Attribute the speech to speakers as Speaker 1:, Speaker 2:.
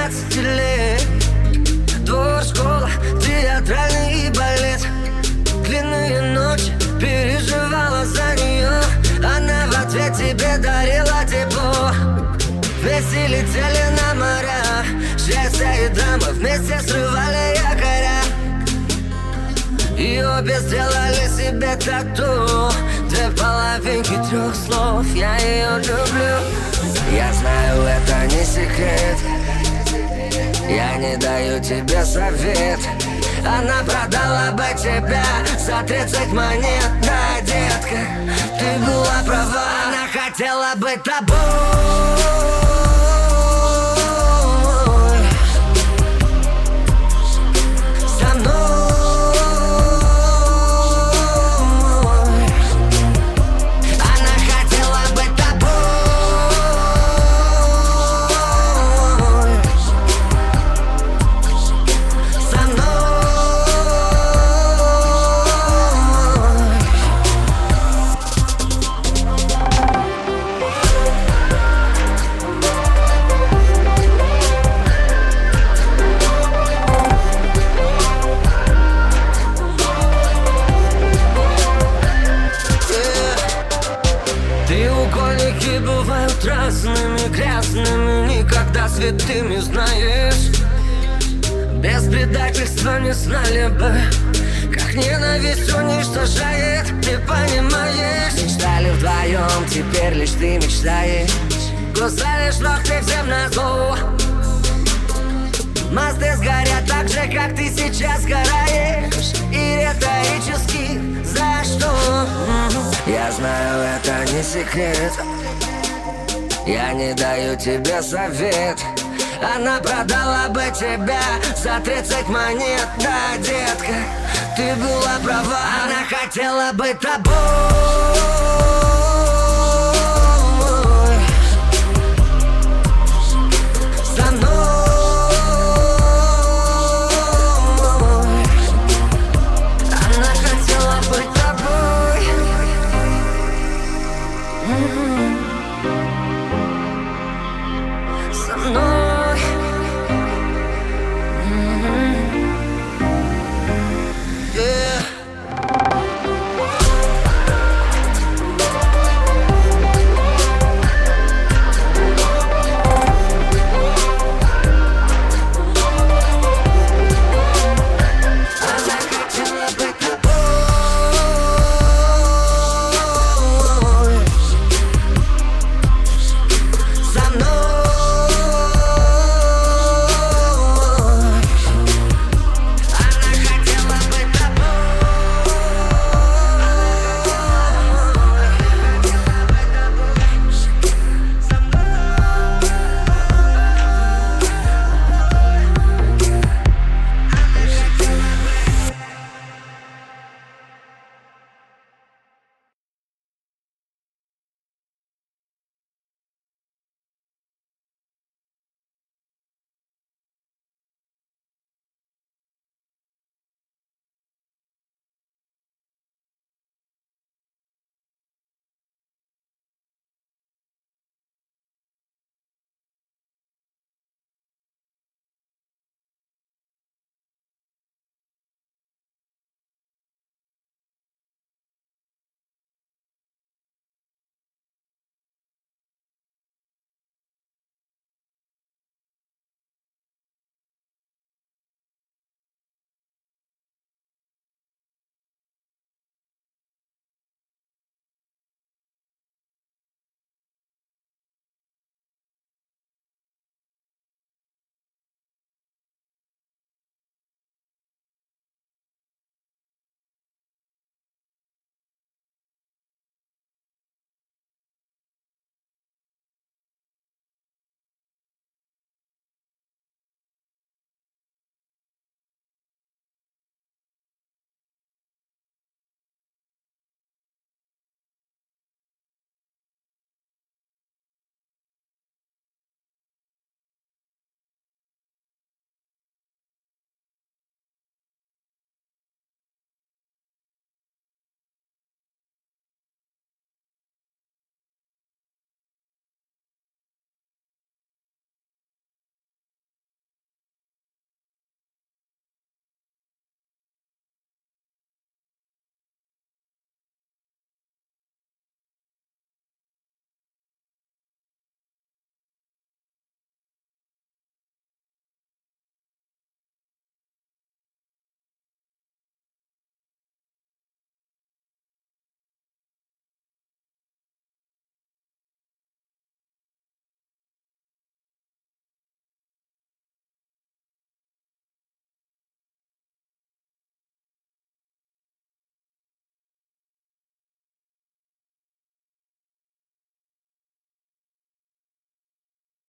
Speaker 1: 17 лет. Двор, школа, театральный балет. Длинные ночи, переживала за нее. Она в ответ тебе дарила тепло. Вместе летели на моря. Счастье и драма вместе срывали якоря. И обе сделали себе тату. Две половинки трех слов. Я ее люблю. Я знаю, это не секрет. Я не даю тебе совет. Она продала бы тебя за 30 монет. Да, детка, ты была права. Она хотела быть тобой. Со мной. Треугольники бывают разными, грязными, никогда святыми, знаешь. Без предательства не знали бы, как ненависть уничтожает. Ты понимаешь? Мечтали вдвоем, теперь лишь ты мечтаешь. Кусаешь локти всем назло. Мосты сгорят так же, как ты сейчас сгораешь. И риторически за что? Я знаю, это не секрет. Я не даю тебе совет. Она продала бы тебя за 30 монет. Да, детка, ты была права. Она хотела быть тобой.